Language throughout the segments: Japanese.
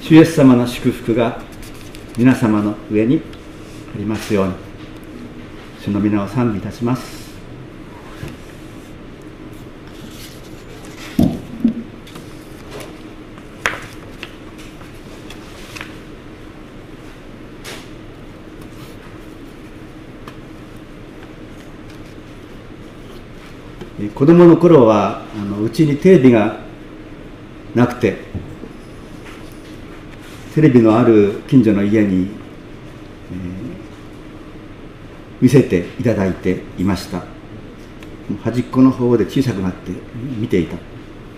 主イエス様の祝福が皆様の上にありますように。主の皆を賛美いたします。子供の頃はうちにテレビがなくて、テレビのある近所の家に、見せていただいていました。端っこの方で小さくなって見ていた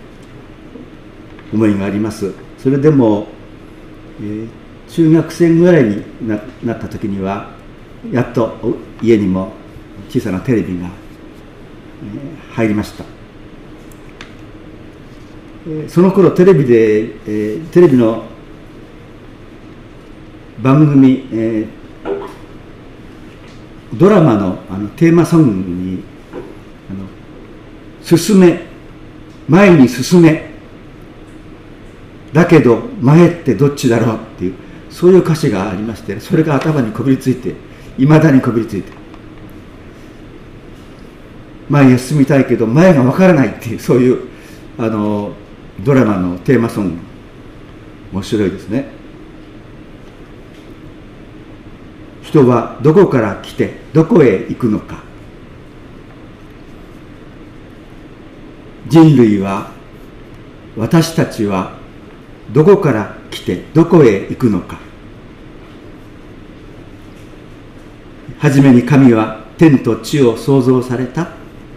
思いがあります。それでも、中学生ぐらいになった時にはやっと家にも小さなテレビが入りました。その頃テレビの番組、ドラマのテーマソングに前に進め、だけど前ってどっちだろうっていう、そういう歌詞がありまして、それが頭にこびりついて、いまだにこびりついて、前へ進みたいけど前がわからないっていう、そういうドラマのテーマソング、面白いですね。人はどこから来てどこへ行くのか。人類は、私たちはどこから来てどこへ行くのか。はじめに神は天と地を創造された。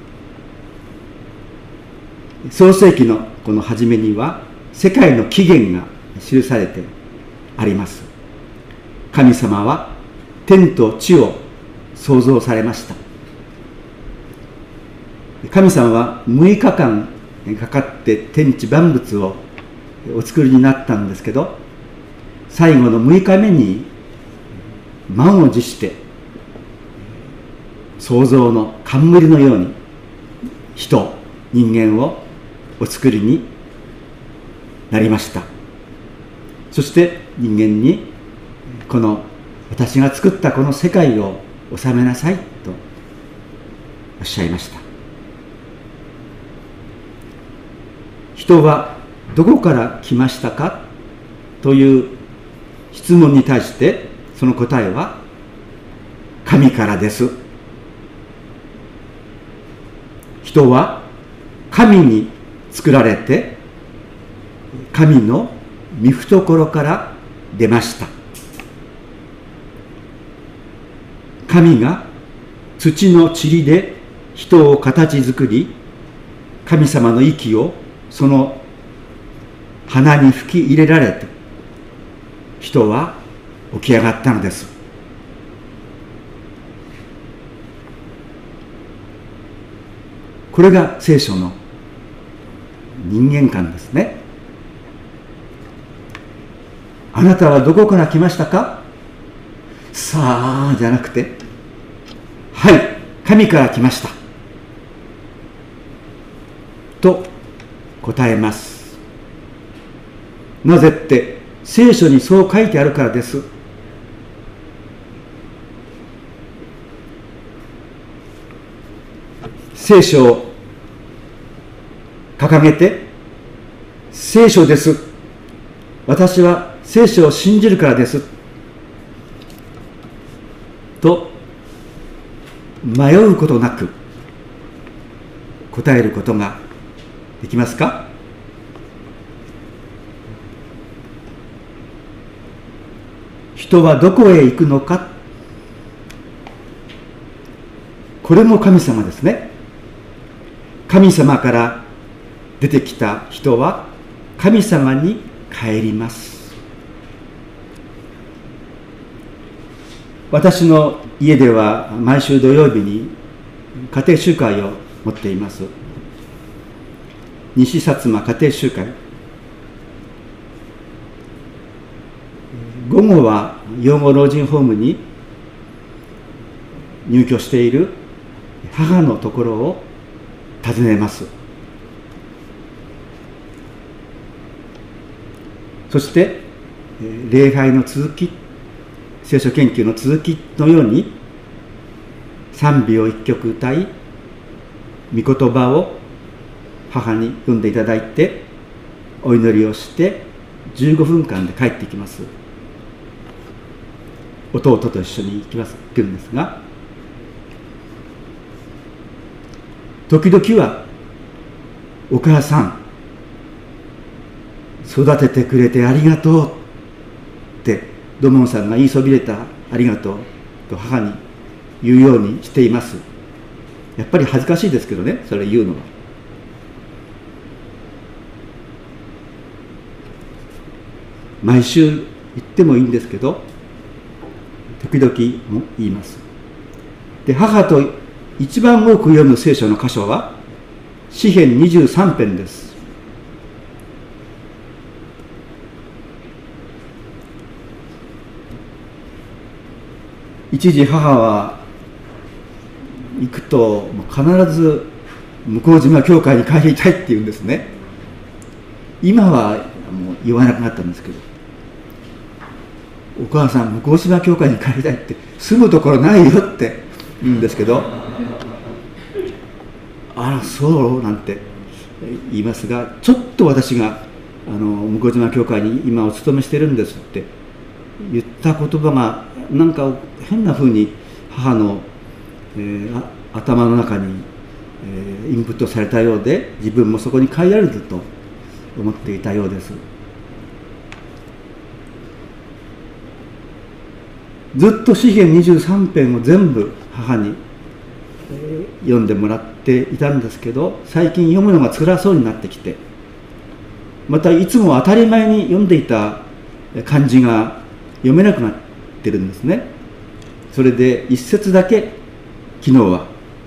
創世記のこの初めには世界の起源が記されてあります。神様は天と地を創造されました。神様は6日間かかって天地万物をお作りになったんですけど、最後の6日目に満を持して創造の冠のように人間をお作りになりました。そして人間にこの私が作ったこの世界を治めなさいとおっしゃいました。人はどこから来ましたかという質問に対して、その答えは神からです。人は神に作られて、神の御懐から出ました。神が土の塵で人を形作り、神様の息をその鼻に吹き入れられて、人は起き上がったのです。これが聖書の人間観ですね。あなたはどこから来ましたか？さあじゃなくて、はい、神から来ましたと答えます。なぜって聖書にそう書いてあるからです。聖書を掲げて、聖書です、私は聖書を信じるからですと迷うことなく答えることができますか？人はどこへ行くのか。これも神様ですね。神様から出てきた人は神様に帰ります。私の家では毎週土曜日に家庭集会を持っています。西薩摩家庭集会。午後は養護老人ホームに入居している母のところを訪ねます。そして礼拝の続き、聖書研究の続きのように賛美を一曲歌い、御言葉を母に読んでいただいてお祈りをして15分間で帰ってきます。弟と一緒に行くんですが、時々はお母さん育ててくれてありがとうって土門さんが言いそびれたありがとうと母に言うようにしています。やっぱり恥ずかしいですけどね、それ言うのは。毎週言ってもいいんですけど、時々も言います。で、母と一番多く読む聖書の箇所は詩編23編です。一時母は行くと必ず向島教会に帰りたいって言うんですね。今はもう言わなくなったんですけど、お母さん向島教会に帰りたいって住むところないよって言うんですけど、あらそうなんて言いますが、ちょっと私が向島教会に今お勤めしてるんですって言った言葉がなんか変な風に母の、頭の中に、インプットされたようで、自分もそこに帰られると思っていたようです。ずっと詩編23編を全部母に、読んでもらっていたんですけど、最近読むのが辛そうになってきて、またいつも当たり前に読んでいた漢字が読めなくなってるんですね。それで一節だけ昨日は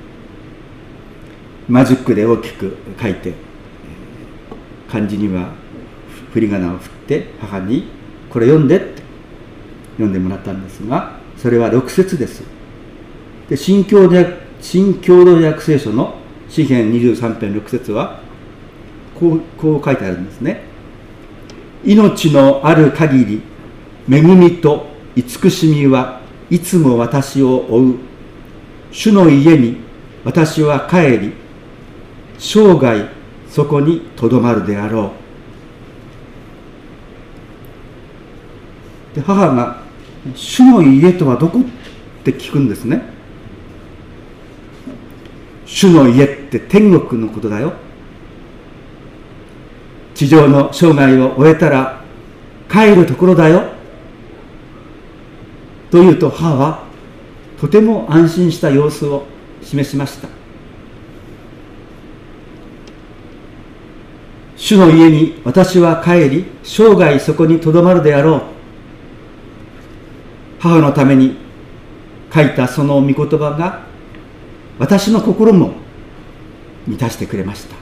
マジックで大きく書いて、漢字には振り仮名を振って母にこれ読んでって読んでもらったんですが、それは6節です。で、新共同訳聖書の詩編23編6節はこう書いてあるんですね。命のある限り恵みと慈しみはいつも私を追う。主の家に私は帰り、生涯そこにとどまるであろう。で、母が主の家とはどこって聞くんですね。主の家って天国のことだよ。地上の生涯を終えたら帰るところだよ。というと母はとても安心した様子を示しました。主の家に私は帰り、生涯そこにとどまるであろう。母のために書いたその御言葉が私の心も満たしてくれました。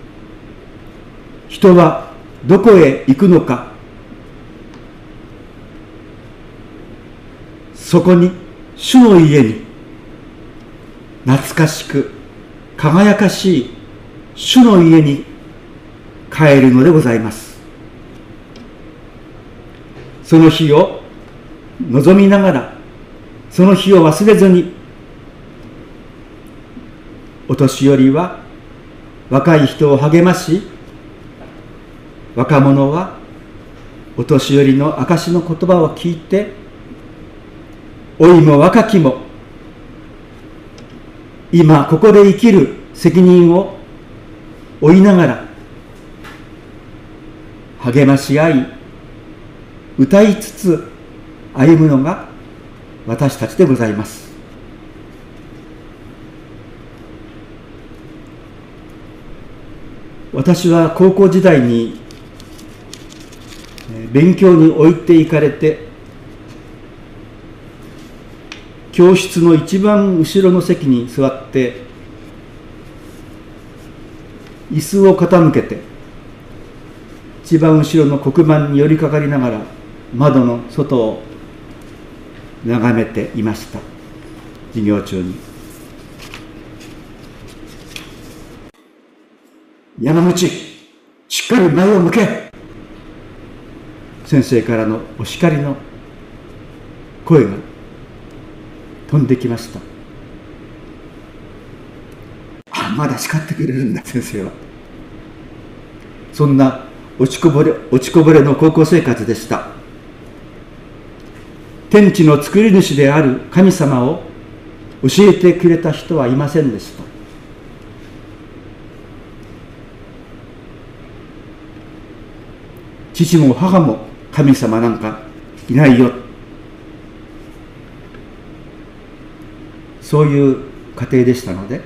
人はどこへ行くのか、そこに主の家に懐かしく輝かしい主の家に帰るのでございます。その日を望みながら、その日を忘れずに、お年寄りは若い人を励まし、若者はお年寄りの証の言葉を聞いて、老いも若きも今ここで生きる責任を負いながら励まし合い、歌いつつ歩むのが私たちでございます。私は高校時代に勉強に置いていかれて、教室の一番後ろの席に座って椅子を傾けて一番後ろの黒板に寄りかかりながら窓の外を眺めていました。授業中に。山口、しっかり前を向け。 先生からのお叱りの声が飛んできました。まだ叱ってくれるんだ先生は。そんな落ちこぼれの高校生活でした。天地の作り主である神様を教えてくれた人はいませんでした。父も母も神様なんかいないよ、そういう家庭でしたので、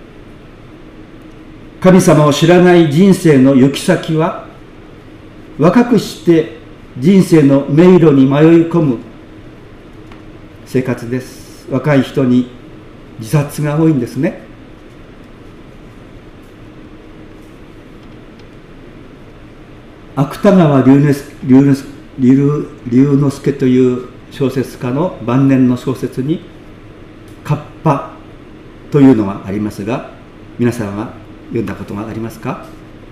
神様を知らない人生の行き先は、若くして人生の迷路に迷い込む生活です。若い人に自殺が多いんですね。芥川龍之介という小説家の晩年の小説にカッパというのがありますが、皆さんは読んだことがありますか？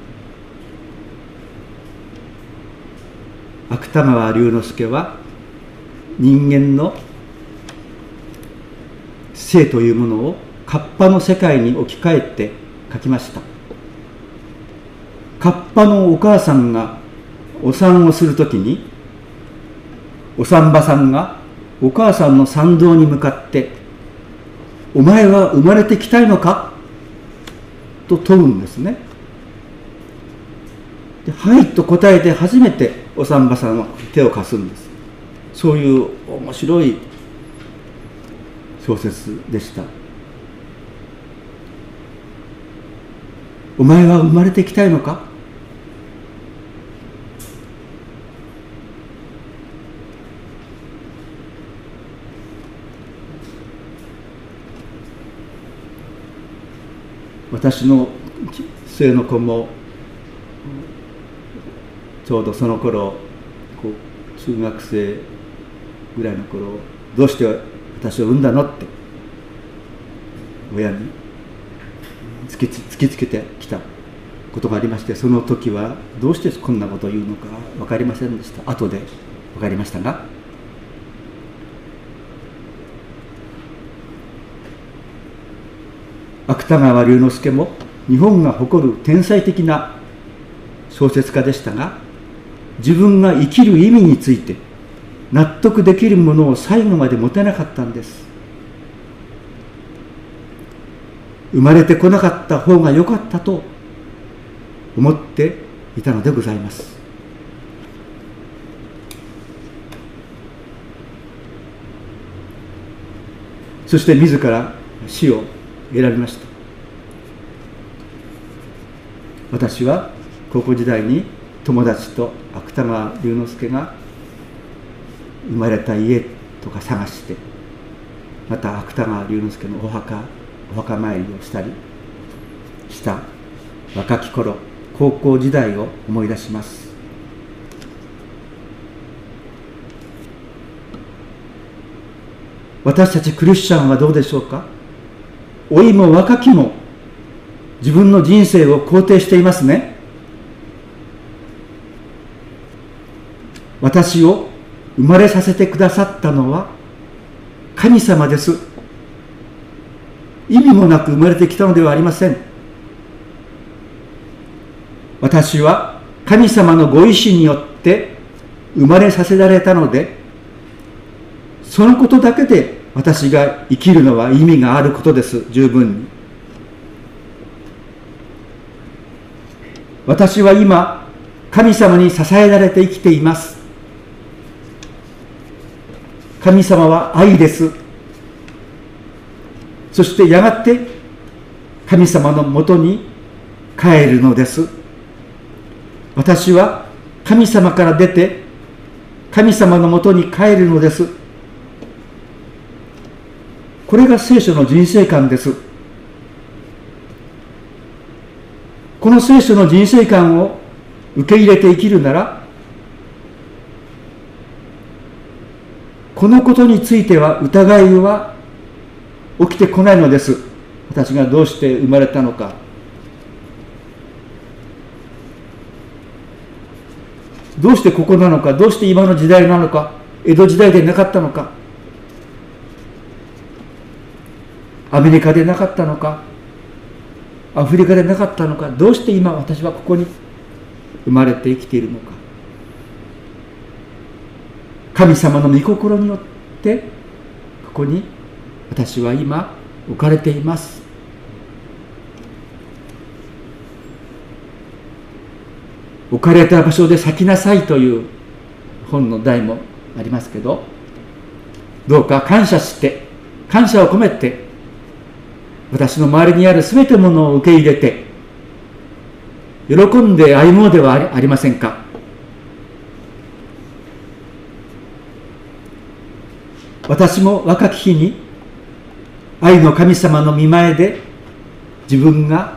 芥川龍之介は人間の生というものをカッパの世界に置き換えて書きました。カッパのお母さんがお産をするときに、お産婆さんがお母さんの産道に向かって「お前は生まれてきたいのか?」と問うんですね。で、はいと答えて初めてお産婆さんは手を貸すんです。そういう面白い小説でした。お前は生まれてきたいのか？私の末の子もちょうどその頃、中学生ぐらいの頃、どうして私を産んだのって親に突きつけてきたことがありまして、その時はどうしてこんなことを言うのか分かりませんでした。後で分かりましたが、芥川龍之介も日本が誇る天才的な小説家でしたが、自分が生きる意味について納得できるものを最後まで持てなかったんです。生まれてこなかった方が良かったと思っていたのでございます。そして自ら死を選びました。私は高校時代に友達と芥川龍之介が生まれた家とか探して、また芥川龍之介のお墓参りをしたりした若き頃、高校時代を思い出します。私たちクリスチャンはどうでしょうか？老いも若きも自分の人生を肯定していますね。私を生まれさせてくださったのは神様です。意味もなく生まれてきたのではありません。私は神様のご意志によって生まれさせられたので、そのことだけで私が生きるのは意味があることです。十分に。私は今神様に支えられて生きています。神様は愛です。そしてやがて神様のもとに帰るのです。私は神様から出て神様のもとに帰るのです。これが聖書の人生観です。この聖書の人生観を受け入れて生きるなら、このことについては疑いは起きてこないのです。私がどうして生まれたのか。 どうしてここなのか、どうして今の時代なのか、江戸時代でなかったのか、アメリカでなかったのか、アフリカでなかったのか、どうして今私はここに生まれて生きているのか。神様の御心によってここに私は今置かれています。置かれた場所で咲きなさいという本の題もありますけど、どうか感謝して、感謝を込めて、私の周りにあるすべてのものを受け入れて、喜んで歩もうではありませんか。私も若き日に愛の神様の御前で自分が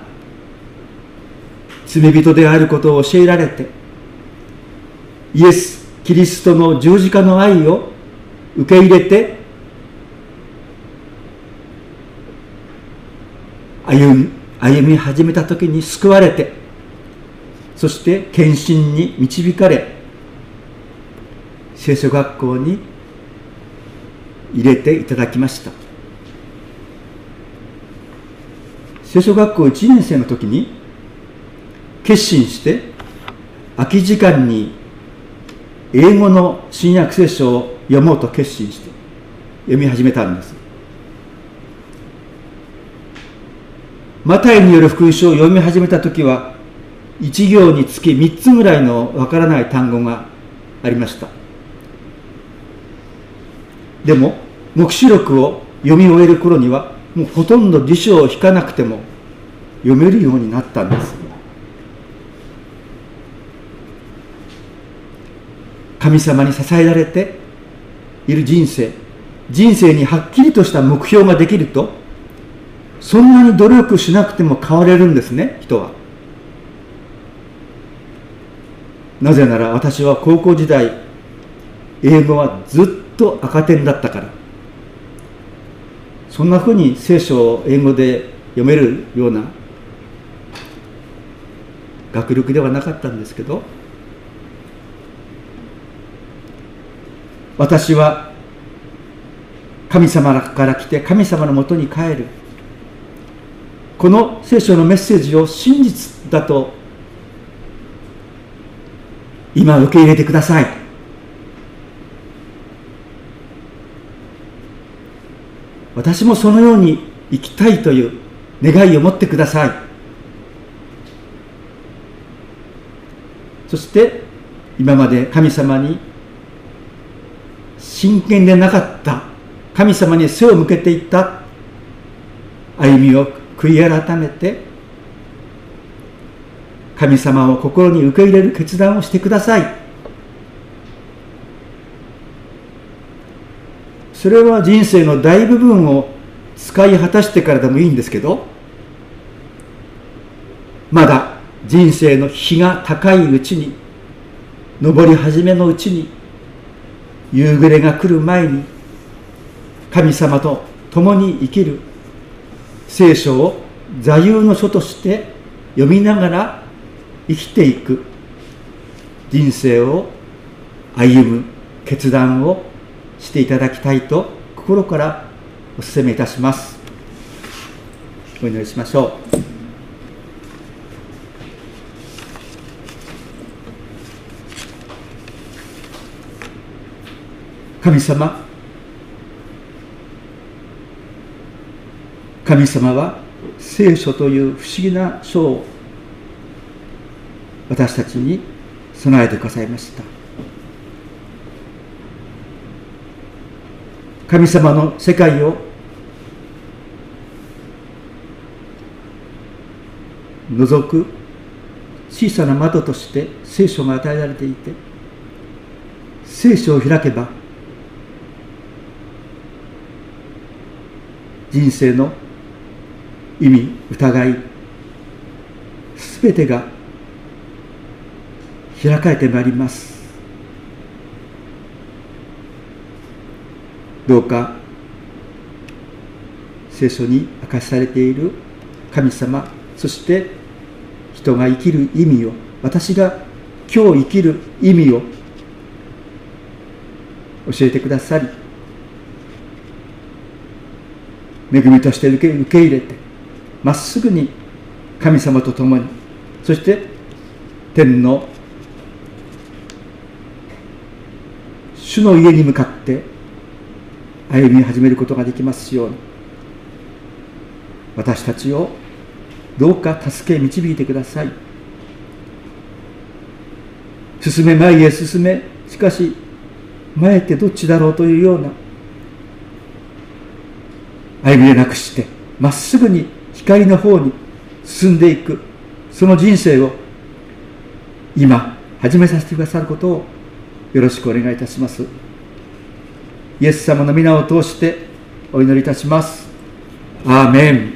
罪人であることを教えられて、イエス・キリストの十字架の愛を受け入れて歩み始めた時に救われて、そして献身に導かれ、聖書学校に入れていただきました。聖書学校1年生の時に決心して、空き時間に英語の新約聖書を読もうと決心して読み始めたんです。マタイによる福音書を読み始めた時は、1行につき3つぐらいのわからない単語がありました。でも黙示録を読み終える頃には、もうほとんど辞書を引かなくても読めるようになったんです。神様に支えられている人生にはっきりとした目標ができると、そんなに努力しなくても変われるんですね、人は。なぜなら私は高校時代、英語はずっと赤点だったから。そんなふうに聖書を英語で読めるような学力ではなかったんですけど、私は神様から来て神様のもとに帰る。この聖書のメッセージを真実だと今受け入れてください。私もそのように生きたいという願いを持ってください。そして今まで神様に真剣でなかった、神様に背を向けていった歩みを悔い改めて、神様を心に受け入れる決断をしてください。それは人生の大部分を使い果たしてからでもいいんですけど、まだ人生の日が高いうちに、昇り始めのうちに、夕暮れが来る前に、神様と共に生きる聖書を座右の書として読みながら生きていく人生を歩む決断をしていただきたいと心からお勧めいたします。お祈りしましょう。神様、神様は聖書という不思議な書を私たちに備えてくださいました。神様の世界を覗く小さな窓として聖書が与えられていて、聖書を開けば人生の意味、疑い、すべてが開かれてまいります。どうか聖書に明かしされている神様、そして人が生きる意味を私が今日生きる意味を教えてくださり、恵みとして受け入れて、まっすぐに神様と共に、そして天の主の家に向かって歩み始めることができますように、私たちをどうか助け導いてください。進め、前へ進め、しかし前ってどっちだろうというような歩みでなくして、まっすぐに光の方に進んでいく、その人生を今始めさせてくださることをよろしくお願いいたします。イエス様の皆を通してお祈りいたします。アーメン。